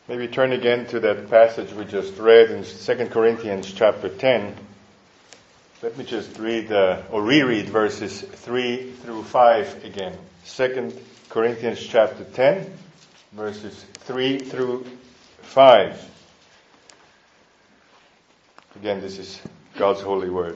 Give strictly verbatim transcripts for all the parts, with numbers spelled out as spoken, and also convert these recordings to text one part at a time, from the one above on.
Maybe turn again to that passage we just read in Second Corinthians chapter ten. Let me just read uh, or reread verses three through five again. Second Corinthians chapter ten, verses three through five. Again, this is God's holy word.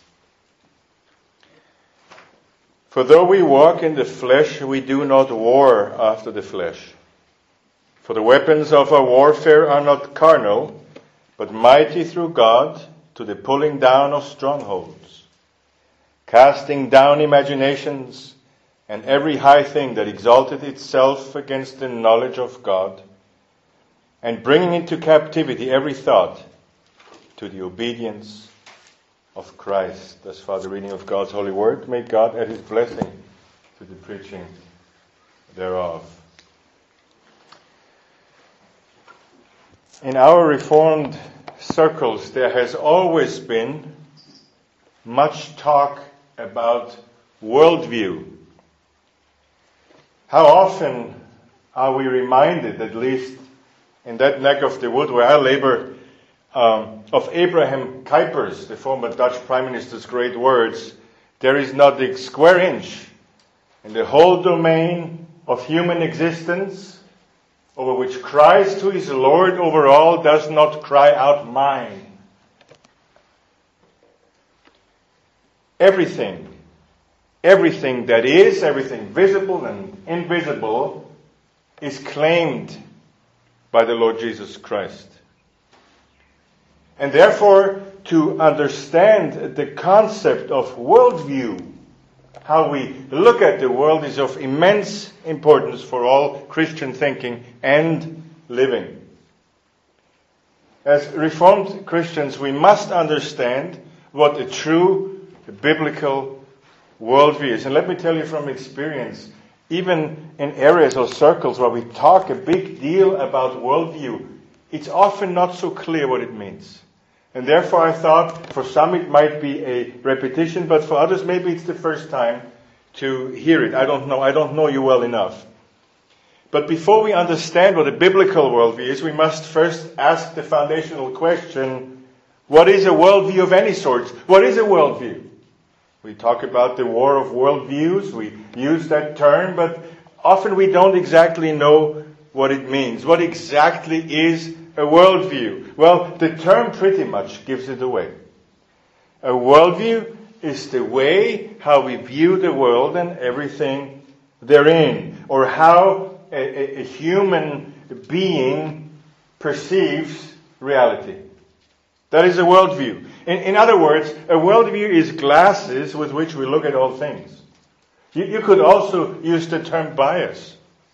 For though we walk in the flesh, we do not war after the flesh. For the weapons of our warfare are not carnal, but mighty through God to the pulling down of strongholds, casting down imaginations and every high thing that exalteth itself against the knowledge of God, and bringing into captivity every thought to the obedience of Christ. Thus far the reading of God's holy word. May God add his blessing to the preaching thereof. In our Reformed circles, there has always been much talk about worldview. How often are we reminded, at least in that neck of the wood where I labor, um, of Abraham Kuyper's, the former Dutch Prime Minister's great words, "There is not a square inch in the whole domain of human existence over which Christ, who is Lord over all, does not cry out, mine." Everything, everything that is, everything visible and invisible, is claimed by the Lord Jesus Christ. And therefore, to understand the concept of worldview, how we look at the world, is of immense importance for all Christian thinking and living. As Reformed Christians, we must understand what a true biblical worldview is. And let me tell you from experience, even in areas or circles where we talk a big deal about worldview, it's often not so clear what it means. And therefore I thought for some it might be a repetition, but for others maybe it's the first time to hear it. I don't know. I don't know you well enough. But before we understand what a biblical worldview is, we must first ask the foundational question, what is a worldview of any sort? What is a worldview? We talk about the war of worldviews. We use that term, but often we don't exactly know what it means. What exactly is a worldview? Well, the term pretty much gives it away. A worldview is the way how we view the world and everything therein, or how a, a, a human being perceives reality. That is a worldview. In, in other words, a worldview is glasses with which we look at all things. You, you could also use the term bias.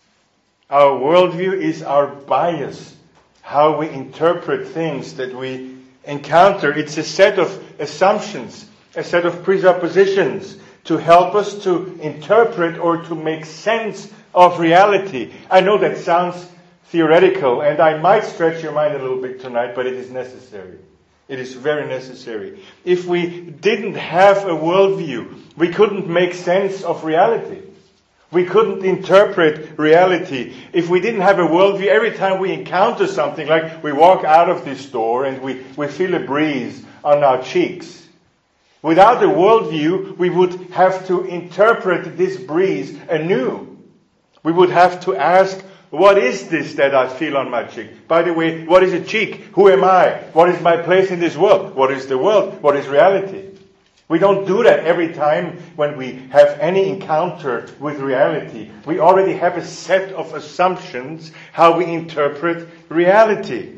Our worldview is our bias, how we interpret things that we encounter. It's a set of assumptions, a set of presuppositions to help us to interpret or to make sense of reality. I know that sounds theoretical, and I might stretch your mind a little bit tonight, but it is necessary. It is very necessary. If we didn't have a worldview, we couldn't make sense of reality. We couldn't interpret reality. If we didn't have a worldview, every time we encounter something, like we walk out of this door and we, we feel a breeze on our cheeks. Without a worldview, we would have to interpret this breeze anew. We would have to ask, what is this that I feel on my cheek? By the way, what is a cheek? Who am I? What is my place in this world? What is the world? What is reality? We don't do that every time when we have any encounter with reality. We already have a set of assumptions how we interpret reality.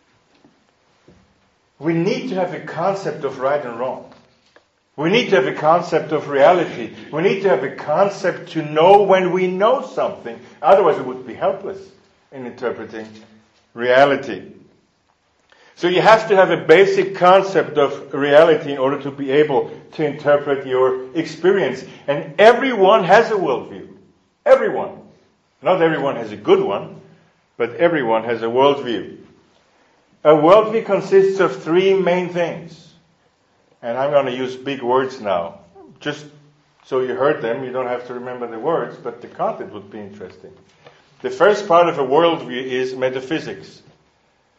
We need to have a concept of right and wrong. We need to have a concept of reality. We need to have a concept to know when we know something. Otherwise we would be helpless in interpreting reality. So you have to have a basic concept of reality in order to be able to interpret your experience. And everyone has a worldview. Everyone. Not everyone has a good one, but everyone has a worldview. A worldview consists of three main things. And I'm going to use big words now. Just so you heard them, you don't have to remember the words, but the content would be interesting. The first part of a worldview is metaphysics.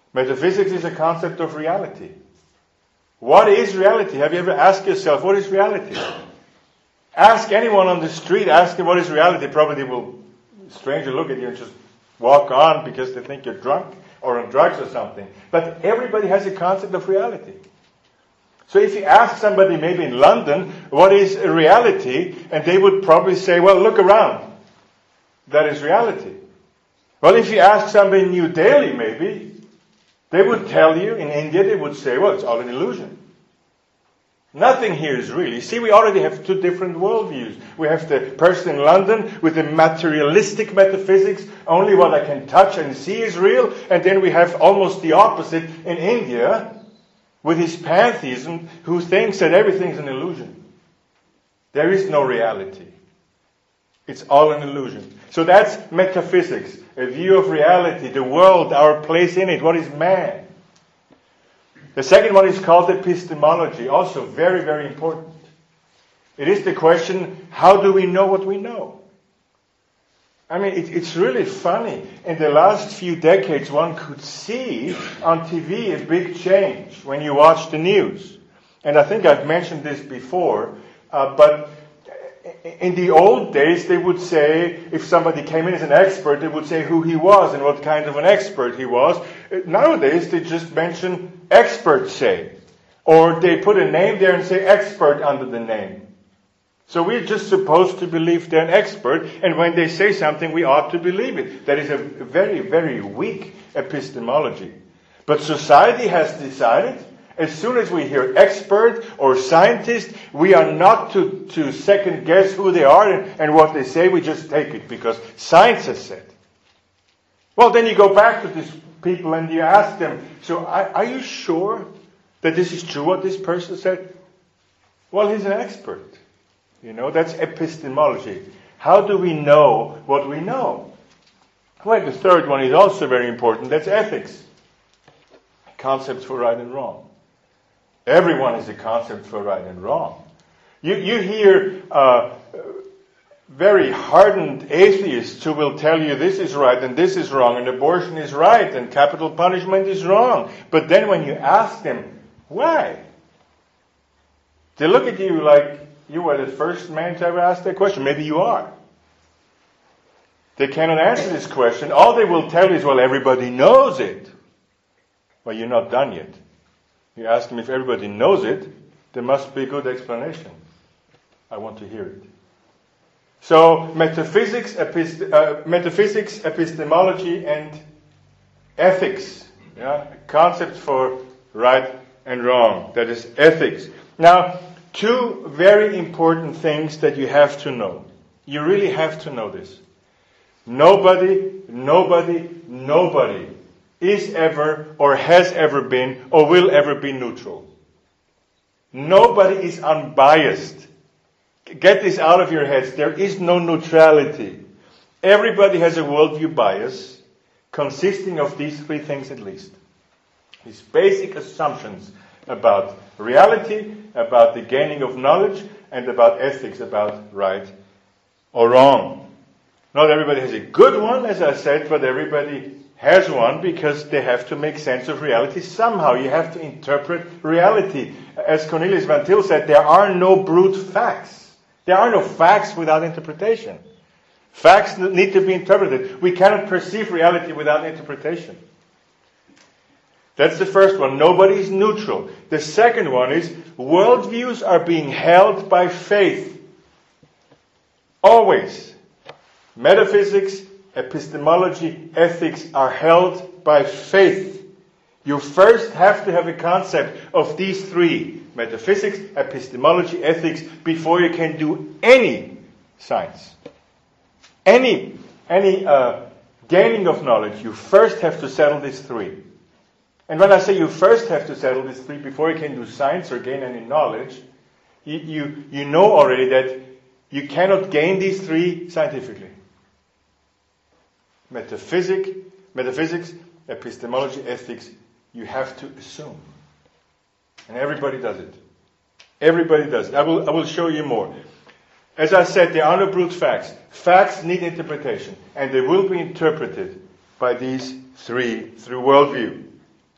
Metaphysics is a concept of reality. What is reality? Have you ever asked yourself, what is reality? Ask anyone on the street, ask them what is reality. Probably they will, stranger look at you and just walk on because they think you're drunk or on drugs or something. But everybody has a concept of reality. So if you ask somebody maybe in London, what is reality? And they would probably say, well, look around. That is reality. Well, if you ask somebody in New Delhi maybe, they would tell you, in India, they would say, well, it's all an illusion. Nothing here is real. You see, we already have two different worldviews. We have the person in London with the materialistic metaphysics, only what I can touch and see is real. And then we have almost the opposite in India, with his pantheism, who thinks that everything is an illusion. There is no reality. It's all an illusion. So that's metaphysics, a view of reality, the world, our place in it. What is man? The second one is called epistemology, also very, very important. It is the question, how do we know what we know? I mean, it, it's really funny. In the last few decades, one could see on T V a big change when you watch the news. And I think I've mentioned this before, uh, but in the old days, they would say, if somebody came in as an expert, they would say who he was and what kind of an expert he was. Nowadays, they just mention experts say. Or they put a name there and say expert under the name. So we're just supposed to believe they're an expert, and when they say something, we ought to believe it. That is a very, very weak epistemology. But society has decided, as soon as we hear expert or scientist, we are not to, to second guess who they are and, and what they say. We just take it because science has said. Well, then you go back to these people and you ask them, so are, are you sure that this is true what this person said? Well, he's an expert. You know, that's epistemology. How do we know what we know? Well, the third one is also very important. That's ethics. Concepts for right and wrong. Everyone is a concept for right and wrong. You, you hear uh, very hardened atheists who will tell you this is right and this is wrong and abortion is right and capital punishment is wrong. But then when you ask them, why? They look at you like you were the first man to ever ask that question. Maybe you are. They cannot answer this question. All they will tell you is, well, everybody knows it. Well, you're not done yet. You ask them if everybody knows it, there must be a good explanation. I want to hear it. So, metaphysics, epist- uh, metaphysics, epistemology, and ethics. Yeah? Concepts for right and wrong. That is ethics. Now, two very important things that you have to know. You really have to know this. Nobody, nobody, nobody is ever or has ever been or will ever be neutral. Nobody is unbiased. Get this out of your heads. There is no neutrality. Everybody has a worldview bias consisting of these three things at least. These basic assumptions about reality, about the gaining of knowledge, and about ethics, about right or wrong. Not everybody has a good one, as I said, but everybody has one because they have to make sense of reality somehow. You have to interpret reality. As Cornelius Van Til said, there are no brute facts. There are no facts without interpretation. Facts need to be interpreted. We cannot perceive reality without interpretation. That's the first one. Nobody is neutral. The second one is worldviews are being held by faith. Always. Metaphysics, epistemology, ethics are held by faith. You first have to have a concept of these three, metaphysics, epistemology, ethics, before you can do any science. Any, any uh, gaining of knowledge, you first have to settle these three. And when I say you first have to settle these three before you can do science or gain any knowledge, you, you, you know already that you cannot gain these three scientifically. Metaphysic, metaphysics, epistemology, ethics, you have to assume. And everybody does it. Everybody does it. I will, I will show you more. As I said, there are no brute facts. Facts need interpretation. And they will be interpreted by these three through worldview.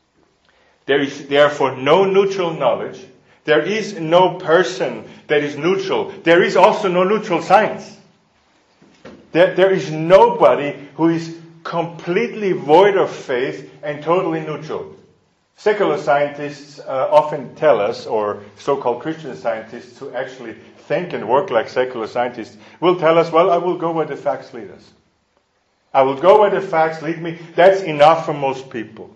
There is therefore no neutral knowledge. There is no person that is neutral. There is also no neutral science. There, there is nobody who is completely void of faith and totally neutral. Secular scientists uh, often tell us, or so-called Christian scientists who actually think and work like secular scientists, will tell us, well, I will go where the facts lead us. I will go where the facts lead me. That's enough for most people.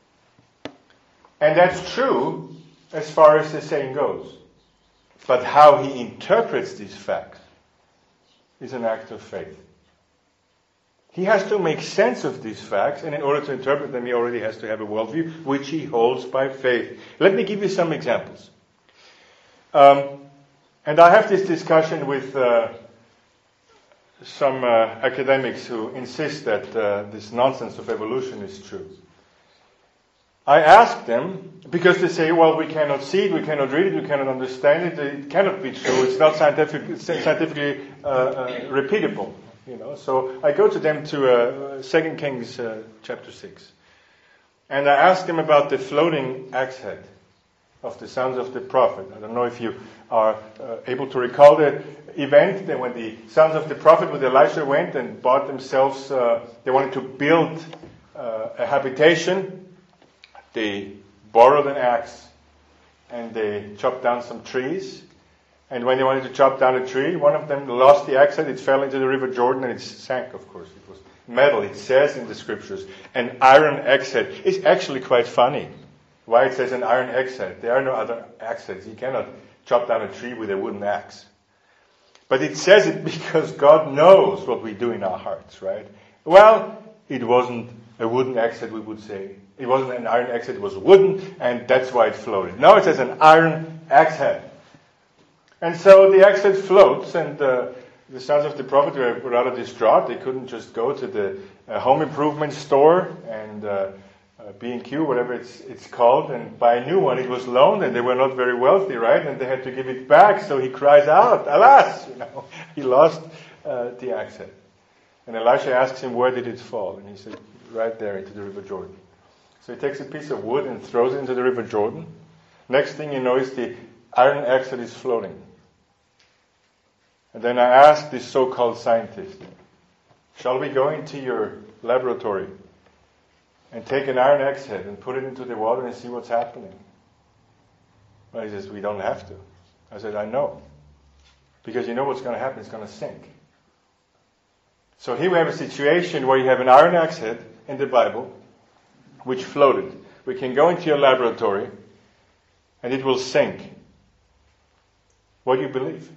And that's true as far as the saying goes. But how he interprets these facts is an act of faith. He has to make sense of these facts, and in order to interpret them, he already has to have a worldview, which he holds by faith. Let me give you some examples. Um, and I have this discussion with uh, some uh, academics who insist that uh, this nonsense of evolution is true. I ask them, because they say, well, we cannot see it, we cannot read it, we cannot understand it, it cannot be true, it's not scientific, scientifically uh, uh, repeatable. You know, so I go to them to uh, Second Kings uh, chapter six. And I ask them about the floating axe head of the sons of the prophet. I don't know if you are uh, able to recall the event that when the sons of the prophet with Elisha went and bought themselves, uh, they wanted to build uh, a habitation. They borrowed an axe and they chopped down some trees. And when they wanted to chop down a tree, one of them lost the axe head, it fell into the river Jordan and it sank, of course. It was metal. It says in the scriptures, an iron axe head. It's actually quite funny why it says an iron axe head. There are no other axe heads. You cannot chop down a tree with a wooden axe. But it says it because God knows what we do in our hearts, right? Well, it wasn't a wooden axe head, we would say. It wasn't an iron axe head, it was wooden, and that's why it floated. No, it says an iron axe head. And so the axe head floats, and uh, the sons of the prophet were rather distraught. They couldn't just go to the uh, home improvement store and uh, uh, B and Q, whatever it's it's called, and buy a new one. It was loaned, and they were not very wealthy, right? And they had to give it back. So he cries out, "Alas!" You know, he lost uh, the axe head. And Elisha asks him, "Where did it fall?" And he said, "Right there into the river Jordan." So he takes a piece of wood and throws it into the river Jordan. Next thing you know is the iron axe head is floating. And then I asked this so-called scientist, shall we go into your laboratory and take an iron axe head and put it into the water and see what's happening? Well, he says, we don't have to. I said, I know. Because you know what's going to happen, it's going to sink. So here we have a situation where you have an iron axe head in the Bible, which floated. We can go into your laboratory and it will sink. What do you believe?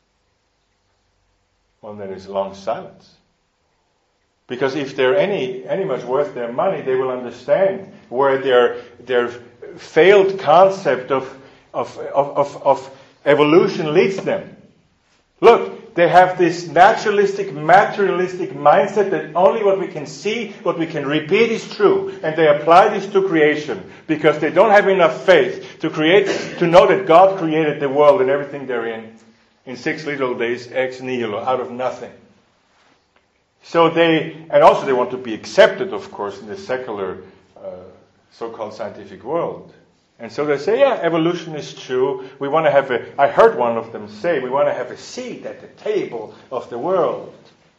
Well, there is long silence. Because if they're any, any much worth their money, they will understand where their, their failed concept of, of, of, of, of evolution leads them. Look, they have this naturalistic, materialistic mindset that only what we can see, what we can repeat is true. And they apply this to creation because they don't have enough faith to create, to know that God created the world and everything therein in six little days, ex nihilo, out of nothing. So they, and also they want to be accepted, of course, in the secular, uh, so-called scientific world. And so they say, yeah, evolution is true. We want to have a, I heard one of them say, we want to have a seat at the table of the world.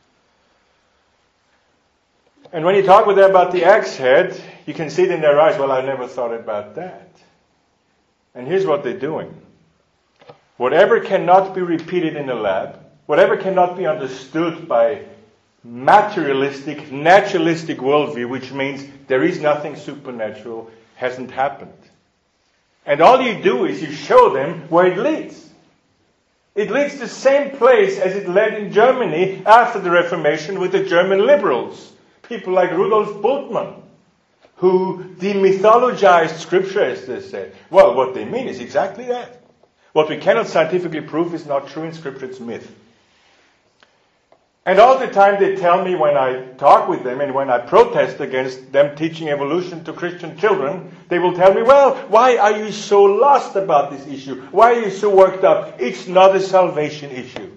And when you talk with them about the axe head, you can see it in their eyes, well, I never thought about that. And here's what they're doing. Whatever cannot be repeated in a lab, whatever cannot be understood by materialistic, naturalistic worldview, which means there is nothing supernatural, hasn't happened. And all you do is you show them where it leads. It leads to the same place as it led in Germany after the Reformation with the German liberals. People like Rudolf Bultmann, who demythologized Scripture, as they say. Well, what they mean is exactly that. What we cannot scientifically prove is not true in Scripture, it's myth. And all the time they tell me when I talk with them and when I protest against them teaching evolution to Christian children, they will tell me, well, why are you so lost about this issue? Why are you so worked up? It's not a salvation issue.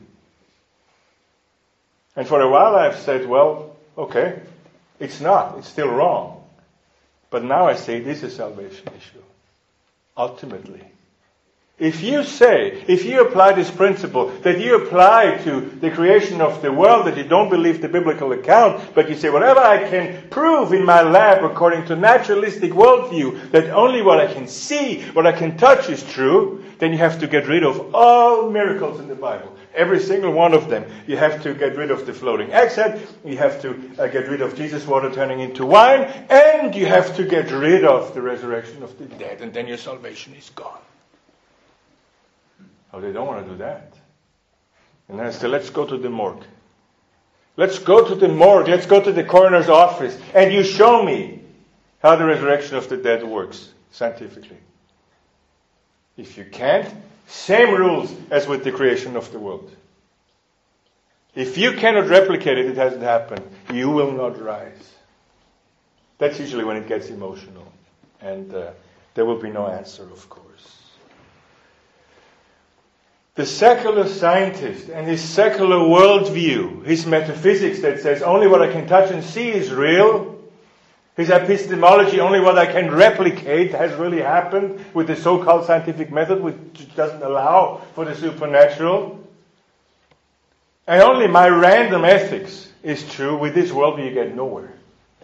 And for a while I've said, well, okay, it's not. It's still wrong. But now I say this is a salvation issue. Ultimately. If you say, if you apply this principle, that you apply to the creation of the world, that you don't believe the biblical account, but you say, whatever I can prove in my lab according to naturalistic worldview, that only what I can see, what I can touch is true, then you have to get rid of all miracles in the Bible. Every single one of them. You have to get rid of the floating axe head, you have to uh, get rid of Jesus' water turning into wine, and you have to get rid of the resurrection of the dead, and then your salvation is gone. Oh, they don't want to do that. And then I say, let's go to the morgue. Let's go to the morgue. Let's go to the coroner's office. And you show me how the resurrection of the dead works scientifically. If you can't, same rules as with the creation of the world. If you cannot replicate it, it hasn't happened. You will not rise. That's usually when it gets emotional. And uh, there will be no answer, of course. The secular scientist and his secular worldview, his metaphysics that says only what I can touch and see is real, his epistemology, only what I can replicate has really happened with the so-called scientific method, which doesn't allow for the supernatural, and only my random ethics is true, with this worldview you get nowhere.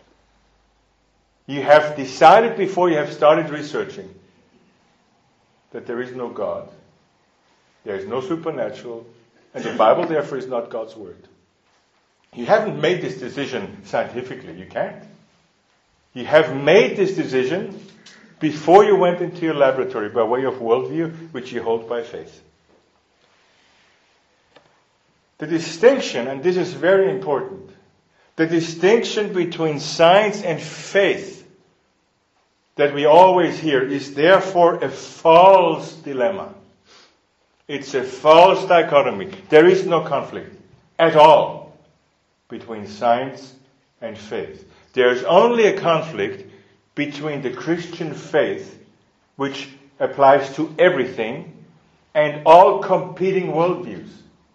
You have decided before you have started researching that there is no God. There is no supernatural, and the Bible, therefore, is not God's word. You haven't made this decision scientifically. You can't. You have made this decision before you went into your laboratory by way of worldview, which you hold by faith. The distinction, and this is very important, the distinction between science and faith that we always hear is therefore a false dilemma. It's a false dichotomy. There is no conflict at all between science and faith. There is only a conflict between the Christian faith, which applies to everything, and all competing worldviews.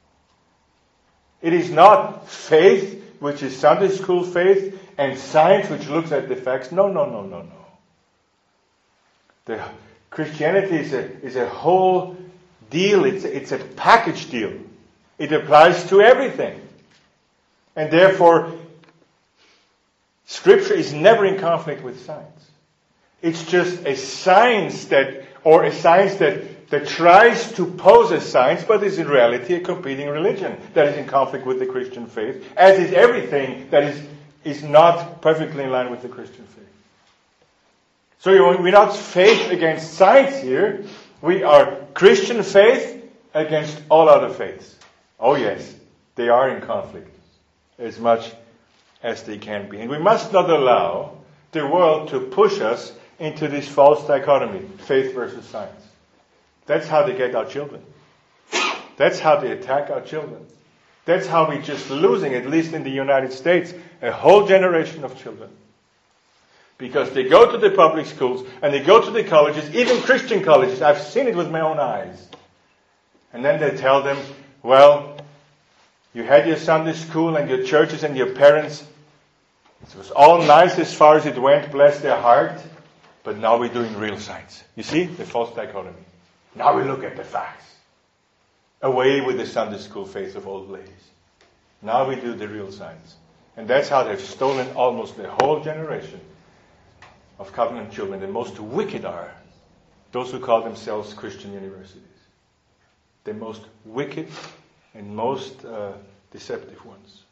It is not faith, which is Sunday school faith, and science, which looks at the facts. No, no, no, no, no. The Christianity is a, is a whole deal. It's, it's a package deal. It applies to everything. And therefore, Scripture is never in conflict with science. It's just a science that, or a science that, that tries to pose as science, but is in reality a competing religion that is in conflict with the Christian faith, as is everything that is, is not perfectly in line with the Christian faith. So we're not faith against science here. We are Christian faith against all other faiths. Oh yes, they are in conflict as much as they can be. And we must not allow the world to push us into this false dichotomy, faith versus science. That's how they get our children. That's how they attack our children. That's how we're just losing, at least in the United States, a whole generation of children. Because they go to the public schools and they go to the colleges, even Christian colleges. I've seen it with my own eyes. And then they tell them, well, you had your Sunday school and your churches and your parents. It was all nice as far as it went, bless their heart. But now we're doing real science. You see, the false dichotomy. Now we look at the facts. Away with the Sunday school faith of old ladies. Now we do the real science. And that's how they've stolen almost the whole generation of covenant children. The most wicked are those who call themselves Christian universities. The most wicked and most uh, deceptive ones.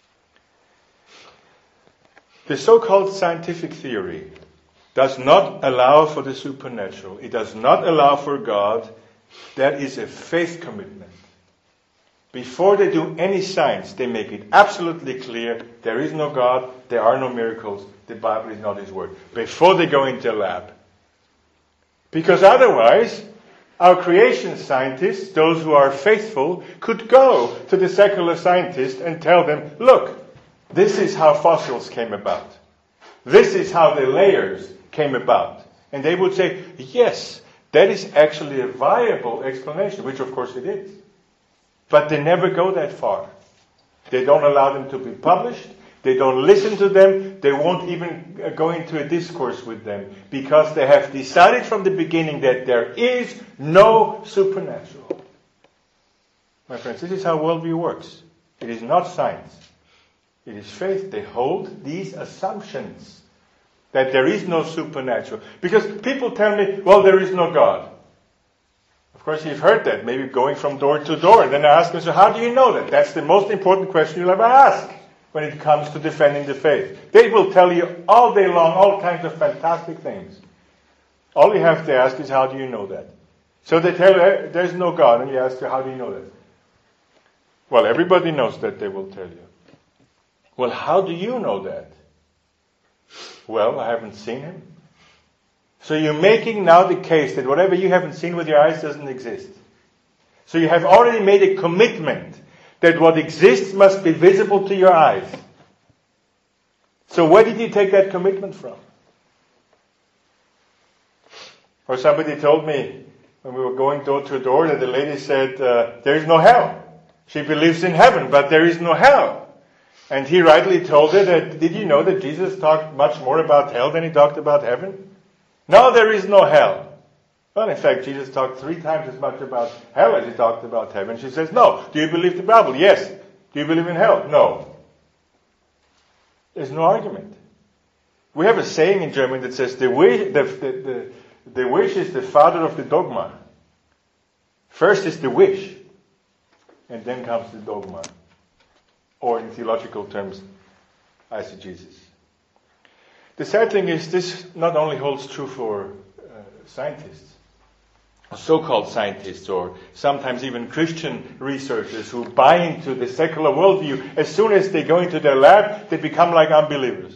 The so-called scientific theory does not allow for the supernatural. It does not allow for God. That is a faith commitment. Before they do any science, they make it absolutely clear there is no God, there are no miracles, the Bible is not His Word. Before they go into a lab. Because otherwise, our creation scientists, those who are faithful, could go to the secular scientist and tell them, look, this is how fossils came about. This is how the layers came about. And they would say, yes, that is actually a viable explanation, which of course it is. But they never go that far. They don't allow them to be published. They don't listen to them. They won't even go into a discourse with them because they have decided from the beginning that there is no supernatural. My friends, this is how worldview works. It is not science. It is faith. They hold these assumptions that there is no supernatural. Because people tell me, well, there is no God. Of course, you've heard that, maybe going from door to door. And then I ask them, so how do you know that? That's the most important question you'll ever ask when it comes to defending the faith. They will tell you all day long all kinds of fantastic things. All you have to ask is, how do you know that? So they tell you, there's no God. And you ask them, how do you know that? Well, everybody knows that, they will tell you. Well, how do you know that? Well, I haven't seen him. So you're making now the case that whatever you haven't seen with your eyes doesn't exist. So you have already made a commitment that what exists must be visible to your eyes. So where did you take that commitment from? Or somebody told me when we were going door to door that the lady said, uh, there is no hell. She believes in heaven, but there is no hell. And he rightly told her that, did you know that Jesus talked much more about hell than he talked about heaven? No, there is no hell. Well, in fact, Jesus talked three times as much about hell as he talked about heaven. She says, no. Do you believe the Bible? Yes. Do you believe in hell? No. There's no argument. We have a saying in German that says, the wish, the, the, the, the wish is the father of the dogma. First is the wish, and then comes the dogma. Or in theological terms, eisegesis. The sad thing is this not only holds true for uh, scientists, so-called scientists, or sometimes even Christian researchers who buy into the secular worldview. As soon as they go into their lab, they become like unbelievers.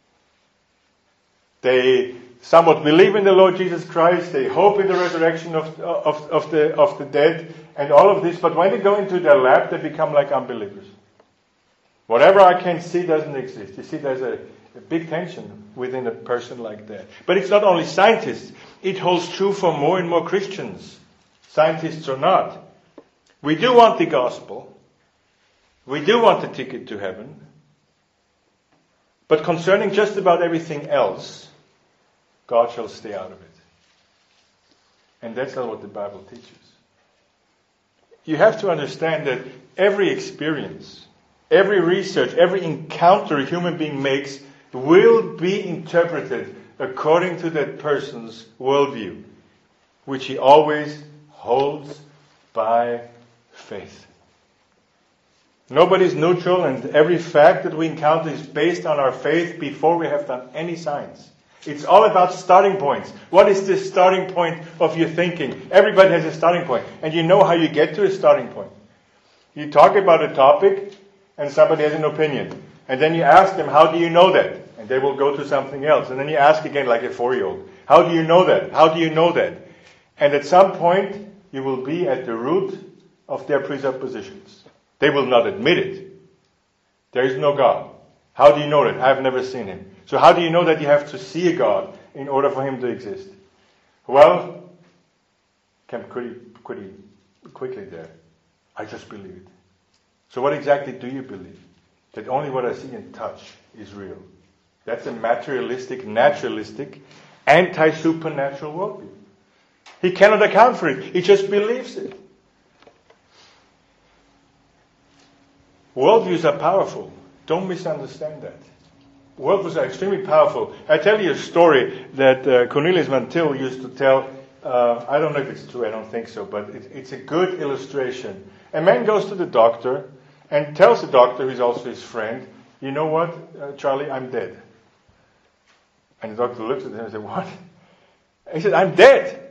They somewhat believe in the Lord Jesus Christ, they hope in the resurrection of, of, of, the, of the dead, and all of this, but when they go into their lab, they become like unbelievers. Whatever I can see doesn't exist. You see, there's a, a big tension within a person like that. But it's not only scientists. It holds true for more and more Christians, scientists or not. We do want the gospel. We do want the ticket to heaven. But concerning just about everything else, God shall stay out of it. And that's not what the Bible teaches. You have to understand that every experience, every research, every encounter a human being makes will be interpreted according to that person's worldview, which he always holds by faith. Nobody's neutral, and every fact that we encounter is based on our faith before we have done any science. It's all about starting points. What is the starting point of your thinking? Everybody has a starting point, and you know how you get to a starting point. You talk about a topic, and somebody has an opinion. And then you ask them, how do you know that? And they will go to something else. And then you ask again like a four-year-old, how do you know that? How do you know that? And at some point, you will be at the root of their presuppositions. They will not admit it. There is no God. How do you know that? I've never seen him. So how do you know that you have to see a God in order for him to exist? Well, came pretty, pretty quickly there. I just believe it. So what exactly do you believe? That only what I see and touch is real. That's a materialistic, naturalistic, anti-supernatural worldview. He cannot account for it. He just believes it. Worldviews are powerful. Don't misunderstand that. Worldviews are extremely powerful. I tell you a story that uh, Cornelius Van Til used to tell. Uh, I don't know if it's true, I don't think so, but it, it's a good illustration. A man goes to the doctor and tells the doctor, who's also his friend, you know what, uh, Charlie, I'm dead. And the doctor looks at him and says, what? He said, I'm dead.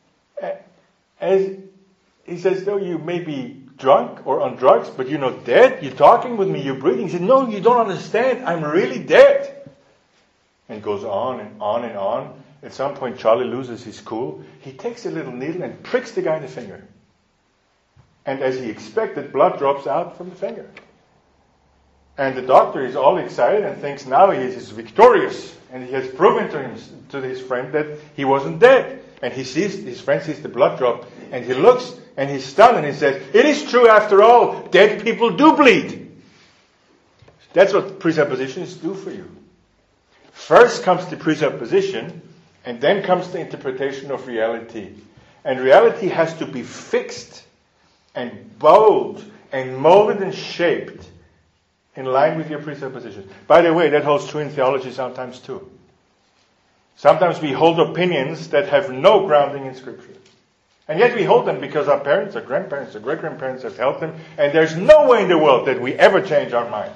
And he says, no, you may be drunk or on drugs, but you're not dead. You're talking with me, you're breathing. He said, no, you don't understand. I'm really dead. And it goes on and on and on. At some point, Charlie loses his cool. He takes a little needle and pricks the guy in the finger. And as he expected, blood drops out from the finger. And the doctor is all excited and thinks now he is victorious. And he has proven to him, to his friend, that he wasn't dead. And he sees, his friend sees the blood drop, and he looks, and he's stunned, and he says, it is true after all, dead people do bleed. That's what presuppositions do for you. First comes the presupposition, and then comes the interpretation of reality. And reality has to be fixed and bold and molded and shaped in line with your presuppositions. By the way, that holds true in theology sometimes too. Sometimes we hold opinions that have no grounding in Scripture. And yet we hold them because our parents, our grandparents, our great-grandparents have held them, and there's no way in the world that we ever change our minds.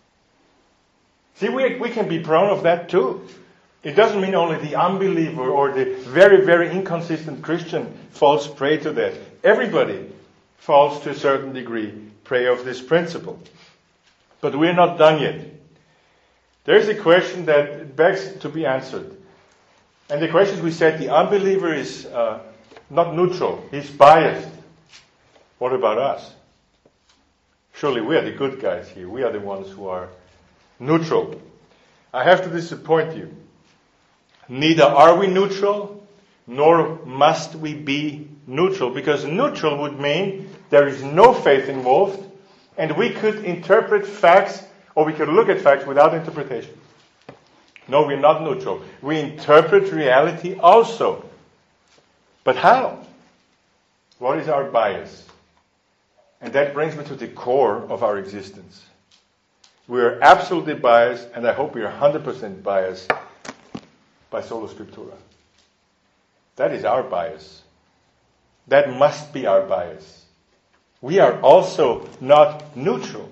See, we, we can be prone of that too. It doesn't mean only the unbeliever or the very, very inconsistent Christian falls prey to that. Everybody falls to a certain degree prey of this principle. But we're not done yet. There's a question that begs to be answered. And the question is, we said the unbeliever is uh, not neutral. He's biased. What about us? Surely we are the good guys here. We are the ones who are neutral. I have to disappoint you. Neither are we neutral, nor must we be neutral. Because neutral would mean there is no faith involved, and we could interpret facts, or we could look at facts without interpretation. No, we're not neutral. We interpret reality also. But how? What is our bias? And that brings me to the core of our existence. We are absolutely biased, and I hope we are one hundred percent biased by Sola Scriptura. That is our bias. That must be our bias. We are also not neutral.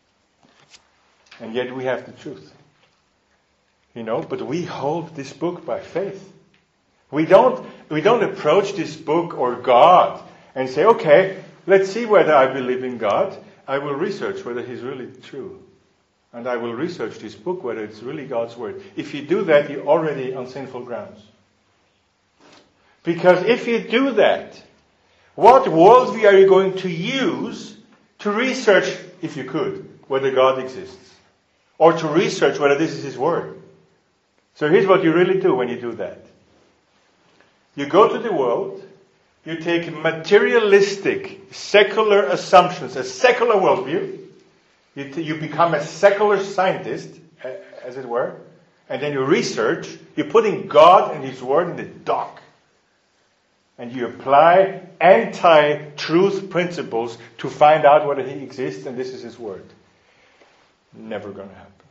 And yet we have the truth. You know, but we hold this book by faith. We don't, we don't approach this book or God and say, okay, let's see whether I believe in God. I will research whether He's really true. And I will research this book, whether it's really God's Word. If you do that, you're already on sinful grounds. Because if you do that, what worldview are you going to use to research, if you could, whether God exists? Or to research whether this is His Word? So here's what you really do when you do that. You go to the world, you take materialistic, secular assumptions, a secular worldview. You, t- you become a secular scientist, as it were, and then you research, you're putting God and His Word in the dock. And you apply anti-truth principles to find out whether He exists and this is His Word. Never going to happen.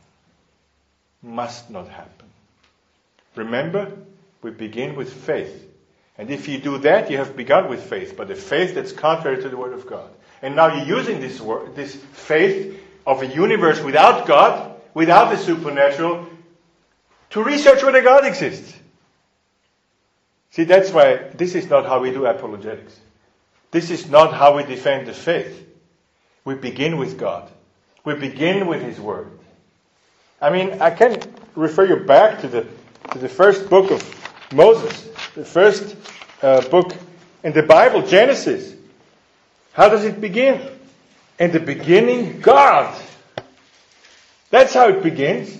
Must not happen. Remember, we begin with faith. And if you do that, you have begun with faith, but a faith that's contrary to the Word of God. And now you're using this word, this faith of a universe without God, without the supernatural, to research whether God exists. See, that's why this is not how we do apologetics. This is not how we defend the faith. We begin with God. We begin with His Word. I mean, I can refer you back to the to the first book of Moses, the first uh, book in the Bible, Genesis. How does it begin? In the beginning, God. That's how it begins.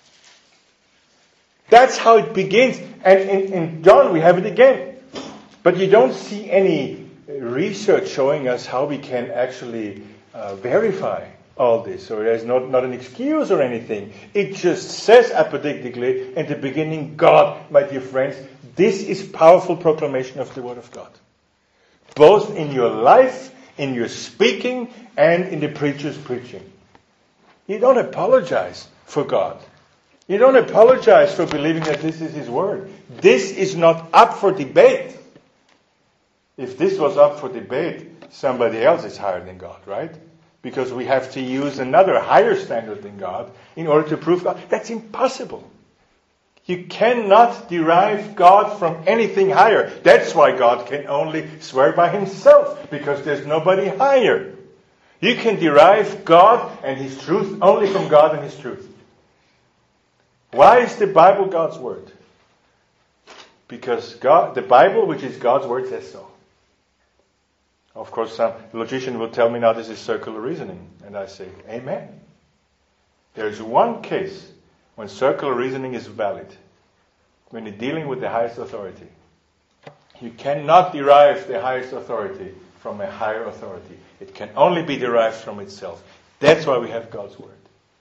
That's how it begins. And in, in John we have it again. But you don't see any research showing us how we can actually uh, verify all this. Or there's not, not an excuse or anything. It just says apodictically, in the beginning, God, my dear friends. This is powerful proclamation of the Word of God. Both in your life, in your speaking, and in the preacher's preaching. You don't apologize for God. You don't apologize for believing that this is His Word. This is not up for debate. If this was up for debate, somebody else is higher than God, right? Because we have to use another higher standard than God in order to prove God. That's impossible. You cannot derive God from anything higher. That's why God can only swear by Himself, because there's nobody higher. You can derive God and His truth only from God and His truth. Why is the Bible God's Word? Because God, the Bible, which is God's Word, says so. Of course, some logician will tell me now this is circular reasoning. And I say, amen. There is one case when circular reasoning is valid. When you're dealing with the highest authority. You cannot derive the highest authority from a higher authority. It can only be derived from itself. That's why we have God's Word.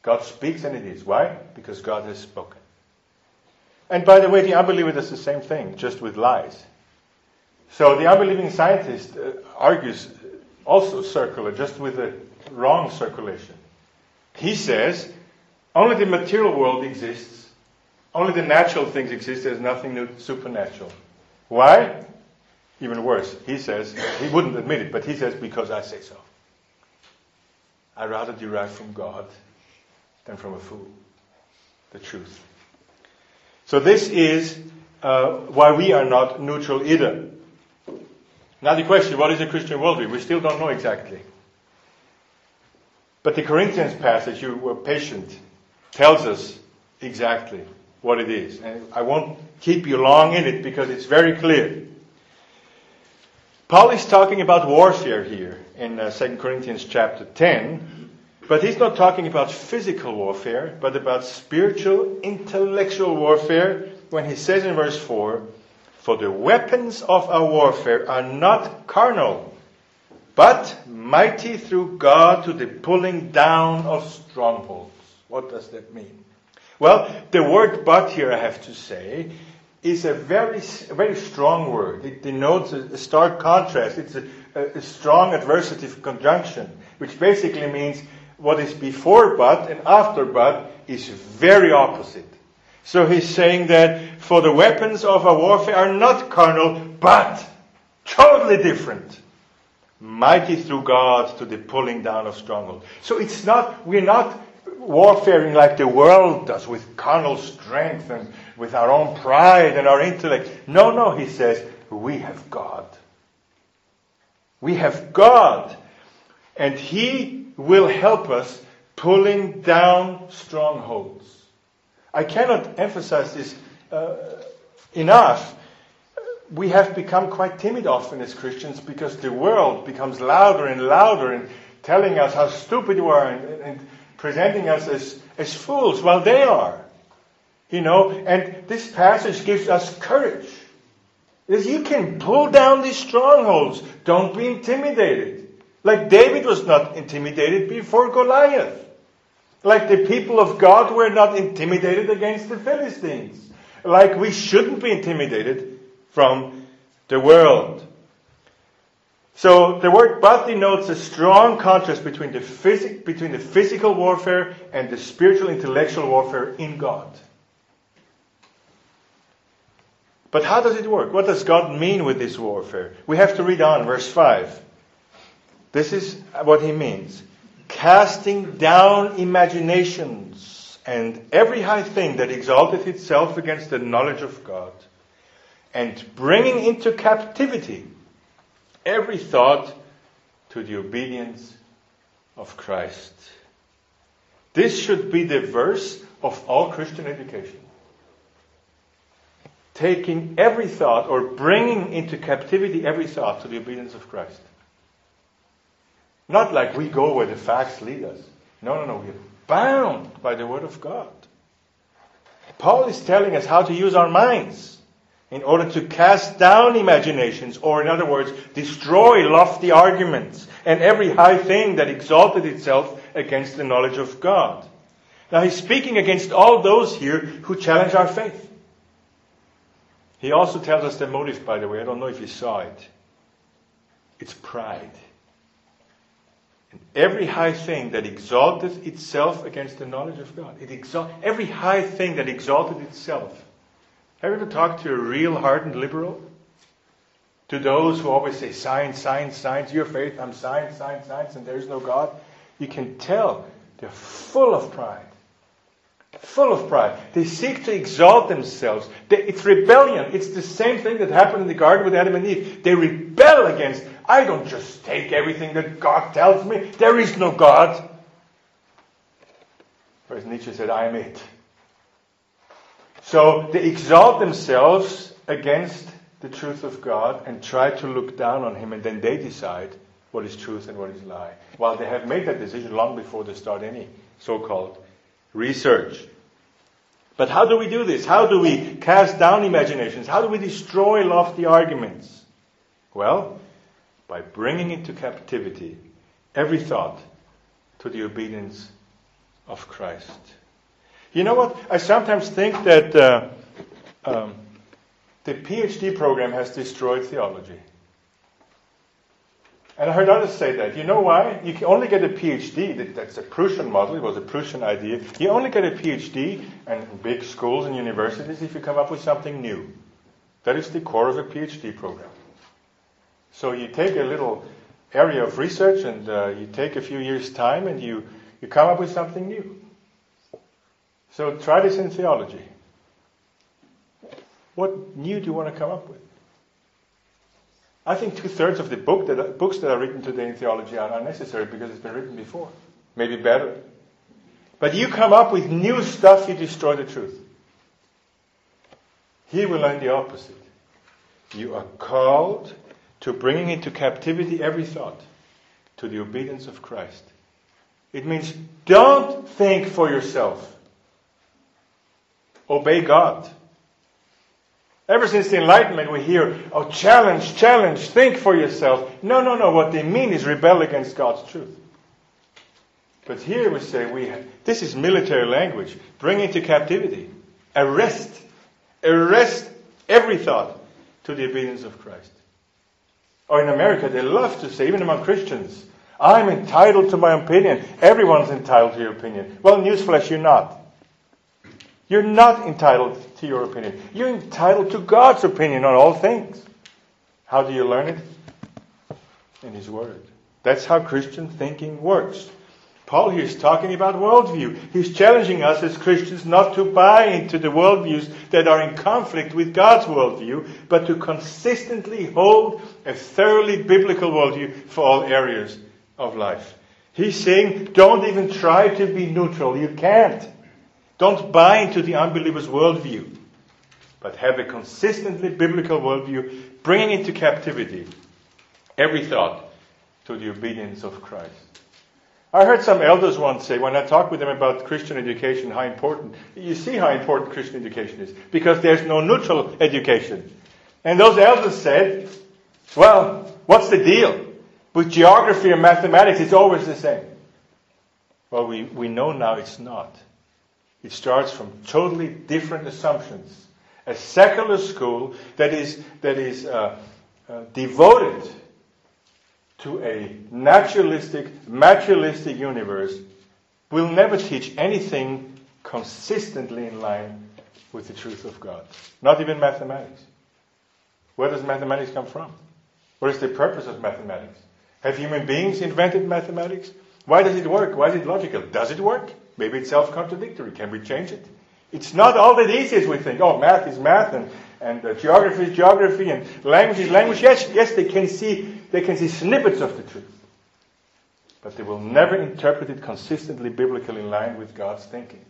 God speaks and it is. Why? Because God has spoken. And by the way, the unbeliever does the same thing, just with lies. So the unbelieving scientist uh, argues also circular, just with a wrong circulation. He says, only the material world exists. Only the natural things exist. There's nothing new, supernatural. Why? Even worse. He says, he wouldn't admit it, but he says, because I say so. I rather derive from God than from a fool the truth. So this is uh, why we are not neutral either. Now the question, what is a Christian worldview? We still don't know exactly. But the Corinthians passage, you were patient, tells us exactly what it is. And I won't keep you long in it because it's very clear. Paul is talking about warfare here in uh, Second Corinthians chapter ten. But he's not talking about physical warfare, but about spiritual, intellectual warfare when he says in verse four, for the weapons of our warfare are not carnal, but mighty through God to the pulling down of strongholds. What does that mean? Well, the word but here, I have to say, is a very, a very strong word. It denotes a, a stark contrast. It's a, a, a strong adversative conjunction, which basically means what is before but and after but is very opposite. So he's saying that for the weapons of our warfare are not carnal, but totally different. Mighty through God to the pulling down of strongholds. So it's not, we're not warfaring like the world does with carnal strength and with our own pride and our intellect. No, no, he says, we have God. We have God. And He will help us pulling down strongholds. I cannot emphasize this uh, enough. We have become quite timid often as Christians because the world becomes louder and louder and telling us how stupid we are and, and presenting us as, as fools while they are. You know, and this passage gives us courage. Because you can pull down these strongholds. Don't be intimidated. Like David was not intimidated before Goliath. Like the people of God were not intimidated against the Philistines. Like we shouldn't be intimidated from the world. So the word but denotes a strong contrast between the, phys- between the physical warfare and the spiritual intellectual warfare in God. But how does it work? What does God mean with this warfare? We have to read on, verse five. This is what he means. Casting down imaginations and every high thing that exalteth itself against the knowledge of God, and bringing into captivity every thought to the obedience of Christ. This should be the verse of all Christian education. Taking every thought or bringing into captivity every thought to the obedience of Christ. Not like we go where the facts lead us. No, no, no. We're bound by the Word of God. Paul is telling us how to use our minds in order to cast down imaginations, or in other words, destroy lofty arguments and every high thing that exalted itself against the knowledge of God. Now he's speaking against all those here who challenge our faith. He also tells us the motive, by the way. I don't know if you saw it. It's pride. And every high thing that exalteth itself against the knowledge of God. It exalt every high thing that exalted itself. Have you ever talked to a real hardened liberal? To those who always say, science, science, science, your faith, I'm science, science, science, and there is no God. You can tell they're full of pride. Full of pride. They seek to exalt themselves. They, it's rebellion. It's the same thing that happened in the garden with Adam and Eve. They rebel against, I don't just take everything that God tells me. There is no God. Whereas Nietzsche said, I am it. So they exalt themselves against the truth of God and try to look down on Him, and then they decide what is truth and what is lie. While they have made that decision long before they start any so-called research. But how do we do this? How do we cast down imaginations? How do we destroy lofty arguments? Well, by bringing into captivity every thought to the obedience of Christ. You know what? I sometimes think that uh, um, the PhD program has destroyed theology. And I heard others say that. You know why? You can only get a PhD. That's a Prussian model. It was a Prussian idea. You only get a PhD in big schools and universities if you come up with something new. That is the core of a PhD program. So you take a little area of research and uh, you take a few years' time and you, you come up with something new. So try this in theology. What new do you want to come up with? I think two-thirds of the book that, books that are written today in theology are unnecessary because it's been written before. Maybe better. But you come up with new stuff, you destroy the truth. Here we learn the opposite. You are called to bringing into captivity every thought to the obedience of Christ. It means don't think for yourself. Obey God. Ever since the Enlightenment we hear, oh, challenge, challenge, think for yourself. No, no, no. What they mean is rebel against God's truth. But here we say, we have, this is military language. Bring into captivity. Arrest. Arrest every thought to the obedience of Christ. Or in America, they love to say, even among Christians, I'm entitled to my opinion. Everyone's entitled to your opinion. Well, newsflash, you're not. You're not entitled to your opinion. You're entitled to God's opinion on all things. How do you learn it? In His Word. That's how Christian thinking works. Paul here is talking about worldview. He's challenging us as Christians not to buy into the worldviews that are in conflict with God's worldview, but to consistently hold a thoroughly biblical worldview for all areas of life. He's saying, don't even try to be neutral. You can't. Don't buy into the unbeliever's worldview, but have a consistently biblical worldview, bringing into captivity every thought to the obedience of Christ. I heard some elders once say, when I talked with them about Christian education, how important, you see how important Christian education is, because there's no neutral education. And those elders said, well, what's the deal? With geography and mathematics, it's always the same. Well, we, we know now it's not. It starts from totally different assumptions. A secular school that is that is uh, uh, devoted to a naturalistic, materialistic universe will never teach anything consistently in line with the truth of God. Not even mathematics. Where does mathematics come from? What is the purpose of mathematics? Have human beings invented mathematics? Why does it work? Why is it logical? Does it work? Maybe it's self-contradictory. Can we change it? It's not all that easy as we think. Oh, math is math, and, and uh, geography is geography, and language is language. Yes, yes, they can see they can see snippets of the truth. But they will never interpret it consistently, biblically in line with God's thinking.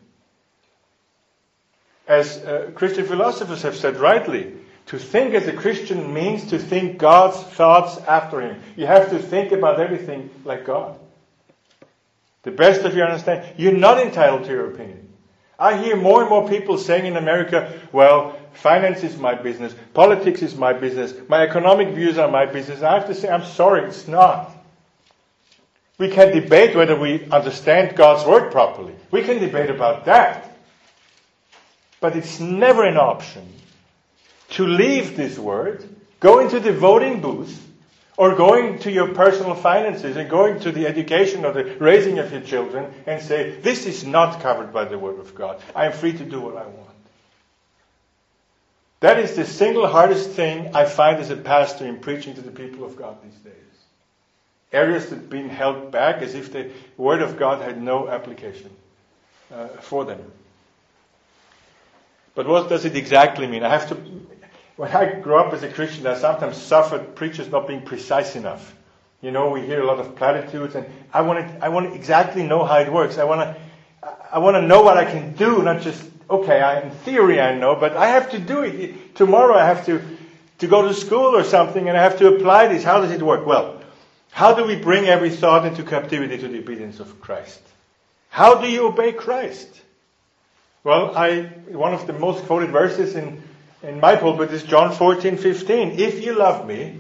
As uh, Christian philosophers have said rightly, to think as a Christian means to think God's thoughts after Him. You have to think about everything like God. The best of your understanding. You're not entitled to your opinion. I hear more and more people saying in America, well, finance is my business, politics is my business, my economic views are my business. I have to say, I'm sorry, it's not. We can debate whether we understand God's Word properly. We can debate about that. But it's never an option to leave this Word, go into the voting booth, or going to your personal finances and going to the education or the raising of your children and say, this is not covered by the Word of God. I am free to do what I want. That is the single hardest thing I find as a pastor in preaching to the people of God these days. Areas that have been held back as if the Word of God had no application uh, for them. But what does it exactly mean? I have to... When I grew up as a Christian, I sometimes suffered preachers not being precise enough. You know, we hear a lot of platitudes, and I want to, I want to exactly know how it works. I want to, I want to know what I can do, not just, okay, I, in theory I know, but I have to do it. Tomorrow I have to, to go to school or something, and I have to apply this. How does it work? Well, how do we bring every thought into captivity to the obedience of Christ? How do you obey Christ? Well, I one of the most quoted verses in In my pulpit is John fourteen fifteen. If you love me,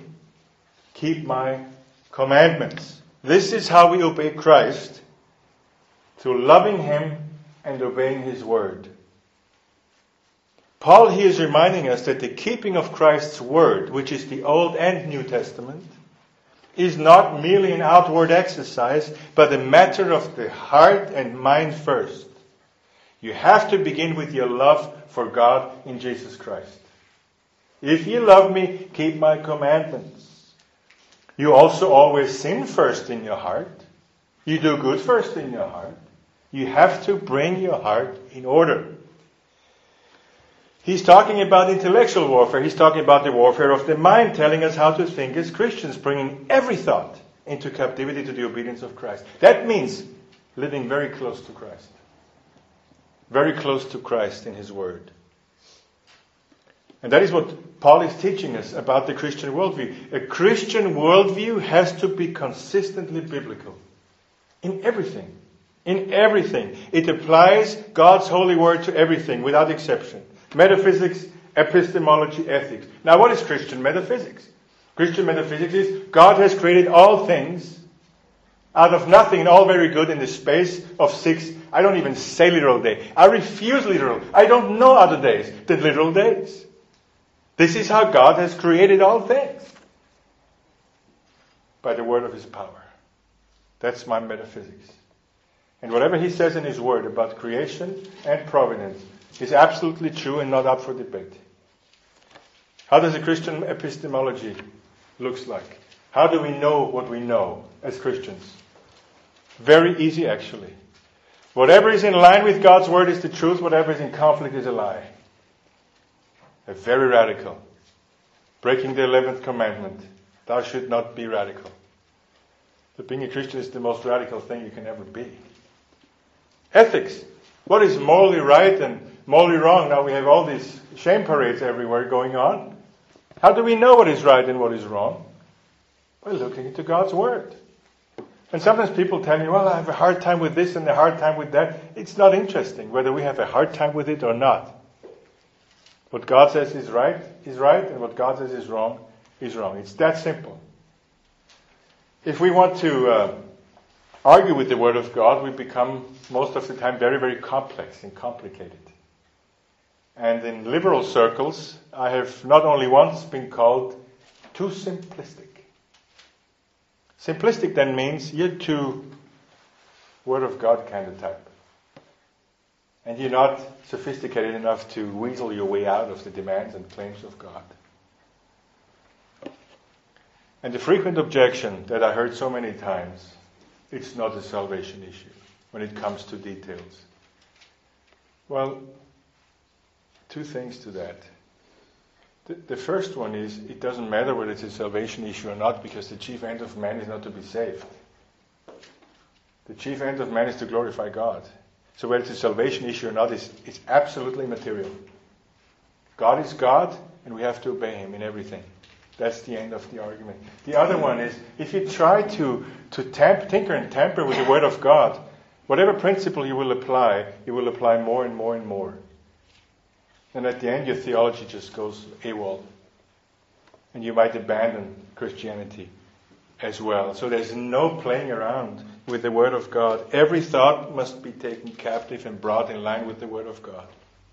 keep my commandments. This is how we obey Christ, through loving Him and obeying His word. Paul here is reminding us that the keeping of Christ's word, which is the Old and New Testament, is not merely an outward exercise, but a matter of the heart and mind first. You have to begin with your love for God in Jesus Christ. If you love me, keep my commandments. You also always sin first in your heart. You do good first in your heart. You have to bring your heart in order. He's talking about intellectual warfare. He's talking about the warfare of the mind, telling us how to think as Christians, bringing every thought into captivity to the obedience of Christ. That means living very close to Christ. Very close to Christ in His Word. And that is what Paul is teaching us about the Christian worldview. A Christian worldview has to be consistently biblical. In everything. In everything. It applies God's holy word to everything, without exception. Metaphysics, epistemology, ethics. Now, what is Christian metaphysics? Christian metaphysics is God has created all things out of nothing and all very good in the space of six, I don't even say literal day. I refuse literal. I don't know other days than literal days. This is how God has created all things. By the word of His power. That's my metaphysics. And whatever He says in His word about creation and providence is absolutely true and not up for debate. How does a Christian epistemology looks like? How do we know what we know as Christians? Very easy, actually. Whatever is in line with God's word is the truth. Whatever is in conflict is a lie. A very radical. Breaking the eleventh commandment. Thou should not be radical. But being a Christian is the most radical thing you can ever be. Ethics. What is morally right and morally wrong? Now we have all these shame parades everywhere going on. How do we know what is right and what is wrong? By looking into God's word. And sometimes people tell me, well, I have a hard time with this and a hard time with that. It's not interesting whether we have a hard time with it or not. What God says is right is right, and what God says is wrong is wrong. It's that simple. If we want to uh, argue with the Word of God, we become most of the time very, very complex and complicated. And in liberal circles, I have not only once been called too simplistic. Simplistic then means you're too Word of God kind of type. And you're not sophisticated enough to weasel your way out of the demands and claims of God. And the frequent objection that I heard so many times, it's not a salvation issue when it comes to details. Well, two things to that. The, the first one is, it doesn't matter whether it's a salvation issue or not, because the chief end of man is not to be saved. The chief end of man is to glorify God. So whether it's a salvation issue or not is, is absolutely immaterial. God is God, and we have to obey Him in everything. That's the end of the argument. The other one is, if you try to, to tamp, tinker and tamper with the Word of God, whatever principle you will apply, you will apply more and more and more. And at the end, your theology just goes AWOL. And you might abandon Christianity as well. So there's no playing around with the Word of God. Every thought must be taken captive and brought in line with the Word of God.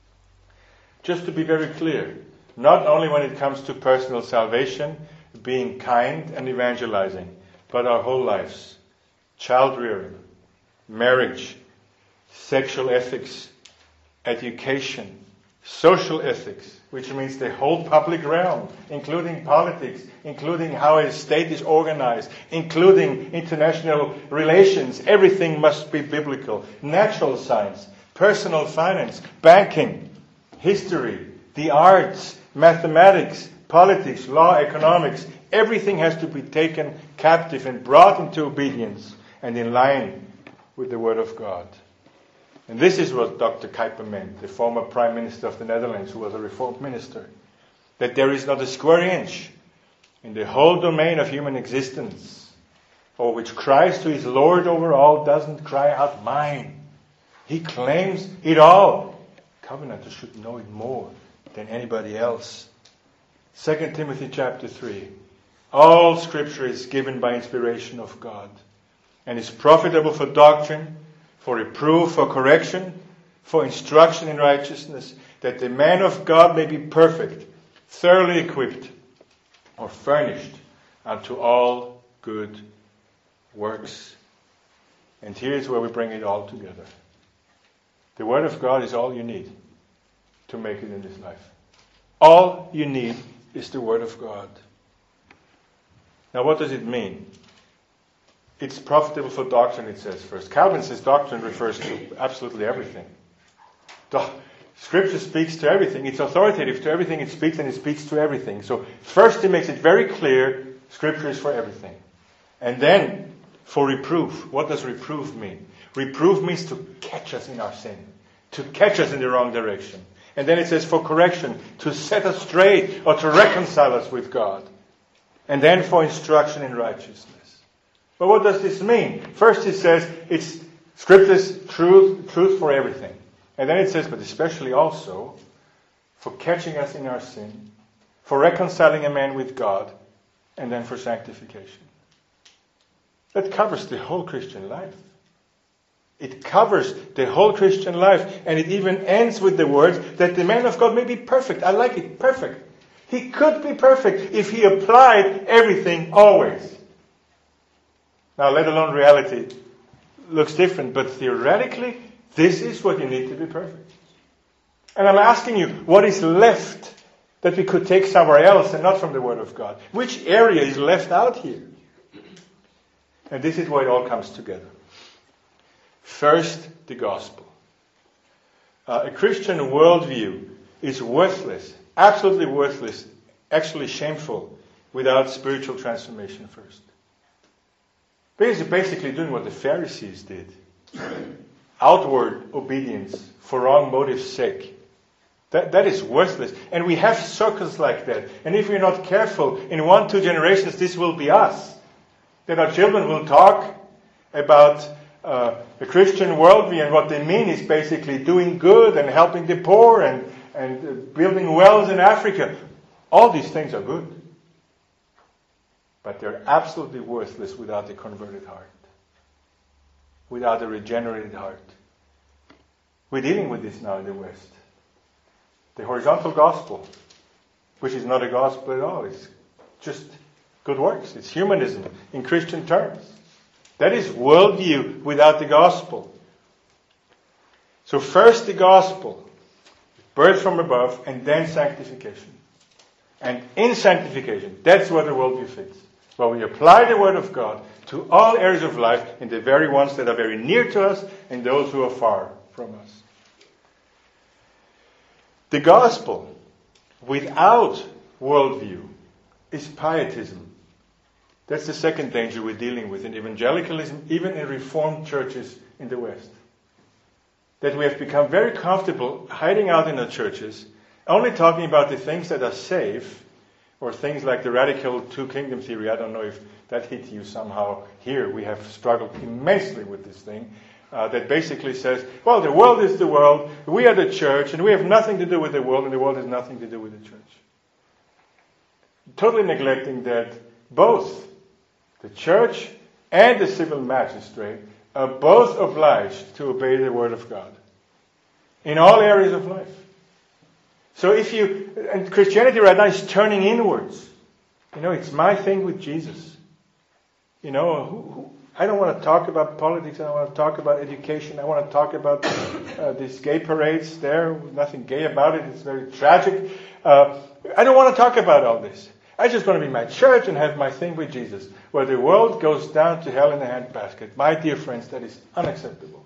Just to be very clear, not only when it comes to personal salvation, being kind and evangelizing, but our whole lives. Child rearing, marriage, sexual ethics, education, social ethics, which means the whole public realm, including politics, including how a state is organized, including international relations. Everything must be biblical. Natural science, personal finance, banking, history, the arts, mathematics, politics, law, economics. Everything has to be taken captive and brought into obedience and in line with the Word of God. And this is what Doctor Kuyper meant, the former Prime Minister of the Netherlands, who was a Reformed minister. That there is not a square inch in the whole domain of human existence for which Christ, who is Lord over all, doesn't cry out, mine. He claims it all. Covenanters should know it more than anybody else. Second Timothy chapter three. All Scripture is given by inspiration of God and is profitable for doctrine, for reproof, for correction, for instruction in righteousness, that the man of God may be perfect, thoroughly equipped, or furnished unto all good works. And here's where we bring it all together. The Word of God is all you need to make it in this life. All you need is the Word of God. Now what does it mean? It's profitable for doctrine, it says first. Calvin says doctrine refers to absolutely everything. Do- Scripture speaks to everything. It's authoritative to everything it speaks, and it speaks to everything. So first it makes it very clear Scripture is for everything. And then for reproof. What does reproof mean? Reproof means to catch us in our sin. To catch us in the wrong direction. And then it says for correction. To set us straight or to reconcile us with God. And then for instruction in righteousness. But what does this mean? First it says it's Scripture's truth, truth for everything. And then it says, but especially also for catching us in our sin, for reconciling a man with God, and then for sanctification. That covers the whole Christian life. It covers the whole Christian life. And it even ends with the words that the man of God may be perfect. I like it, perfect. He could be perfect if he applied everything always. Now, let alone reality looks different, but theoretically, this is what you need to be perfect. And I'm asking you, what is left that we could take somewhere else and not from the Word of God? Which area is left out here? And this is where it all comes together. First, the gospel. Uh, a Christian worldview is worthless, absolutely worthless, actually shameful, without spiritual transformation first. Because you're basically doing what the Pharisees did. Outward obedience for wrong motives' sake. That, that is worthless. And we have circles like that. And if we're not careful, in one, two generations, this will be us. That our children will talk about uh, the Christian worldview, and what they mean is basically doing good and helping the poor and, and uh, building wells in Africa. All these things are good. But they're absolutely worthless without a converted heart. Without a regenerated heart. We're dealing with this now in the West. The horizontal gospel, which is not a gospel at all. It's just good works. It's humanism in Christian terms. That is worldview without the gospel. So first the gospel, birth from above, and then sanctification. And in sanctification, that's where the worldview fits. Where we apply the Word of God to all areas of life, and the very ones that are very near to us, and those who are far from us. The gospel, without worldview, is pietism. That's the second danger we're dealing with in evangelicalism, even in Reformed churches in the West. That we have become very comfortable hiding out in our churches, only talking about the things that are safe, or things like the radical two-kingdom theory. I don't know if that hit you somehow here. We have struggled immensely with this thing. Uh, that basically says, well, the world is the world, we are the church, and we have nothing to do with the world, and the world has nothing to do with the church. Totally neglecting that both the church and the civil magistrate are both obliged to obey the Word of God in all areas of life. So if you, and Christianity right now is turning inwards. You know, it's my thing with Jesus. You know, who, who, I don't want to talk about politics. I don't want to talk about education. I want to talk about uh, these gay parades there. Nothing gay about it. It's very tragic. Uh, I don't want to talk about all this. I'm just going to be my church and have my thing with Jesus. Where the world goes down to hell in a handbasket. My dear friends, that is unacceptable.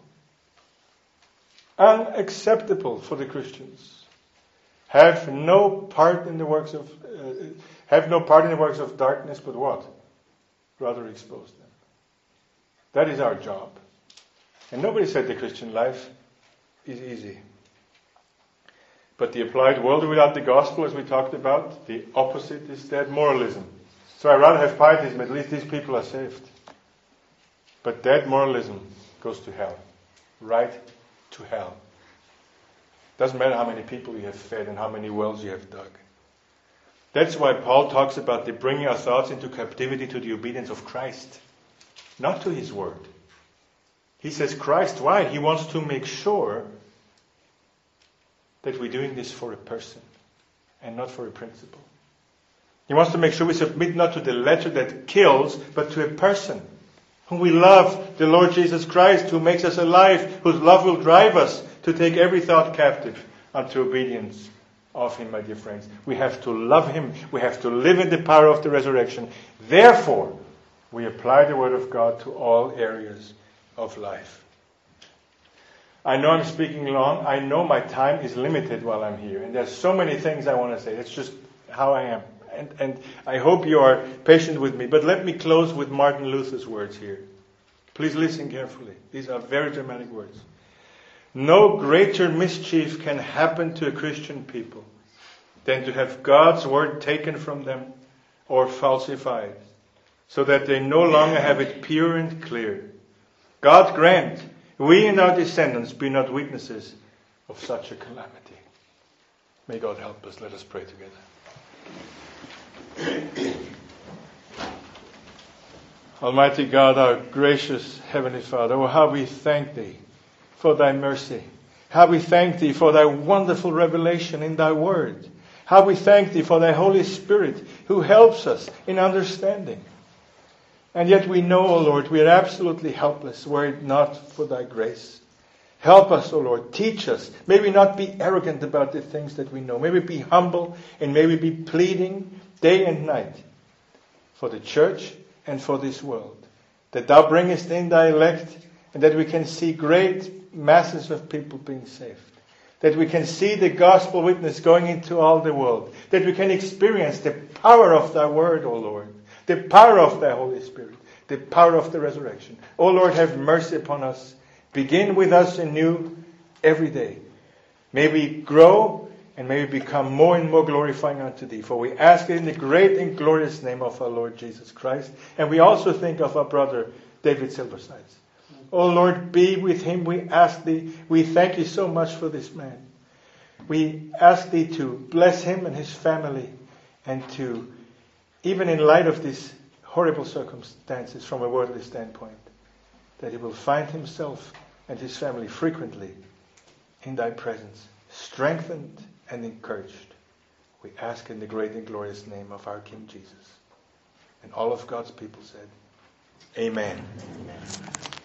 Unacceptable for the Christians. Have no part in the works of uh, have no part in the works of darkness, but what? Rather expose them. That is our job. And nobody said the Christian life is easy. But the applied world without the gospel, as we talked about, the opposite is dead moralism. So I rather have pietism, at least these people are saved. But dead moralism goes to hell. Right to hell. Doesn't matter how many people you have fed and how many wells you have dug. That's why Paul talks about the bringing our thoughts into captivity to the obedience of Christ. Not to His Word. He says Christ, why? He wants to make sure that we're doing this for a person and not for a principle. He wants to make sure we submit not to the letter that kills, but to a person whom we love, the Lord Jesus Christ, who makes us alive, whose love will drive us to take every thought captive unto obedience of Him, my dear friends. We have to love Him. We have to live in the power of the resurrection. Therefore, we apply the Word of God to all areas of life. I know I'm speaking long. I know my time is limited while I'm here. And there's so many things I want to say. It's just how I am. And, and I hope you are patient with me. But let me close with Martin Luther's words here. Please listen carefully. These are very dramatic words. No greater mischief can happen to a Christian people than to have God's word taken from them or falsified, so that they no longer have it pure and clear. God grant we and our descendants be not witnesses of such a calamity. May God help us. Let us pray together. Almighty God, our gracious Heavenly Father, oh, how we thank Thee for Thy mercy. How we thank Thee for Thy wonderful revelation in Thy Word. How we thank Thee for Thy Holy Spirit who helps us in understanding. And yet we know, O Lord, we are absolutely helpless were it not for Thy grace. Help us, O Lord. Teach us. May we not be arrogant about the things that we know. May we be humble and may we be pleading day and night for the church and for this world. That Thou bringest in Thy elect and that we can see great masses of people being saved. That we can see the gospel witness going into all the world. That we can experience the power of Thy word, O Lord. The power of Thy Holy Spirit. The power of the resurrection. O Lord, have mercy upon us. Begin with us anew every day. May we grow and may we become more and more glorifying unto Thee. For we ask it in the great and glorious name of our Lord Jesus Christ. And we also think of our brother David Silversides. Oh Lord, be with him, we ask Thee. We thank You so much for this man. We ask Thee to bless him and his family and to, even in light of these horrible circumstances from a worldly standpoint, that he will find himself and his family frequently in Thy presence, strengthened and encouraged. We ask in the great and glorious name of our King Jesus. And all of God's people said, Amen. Amen.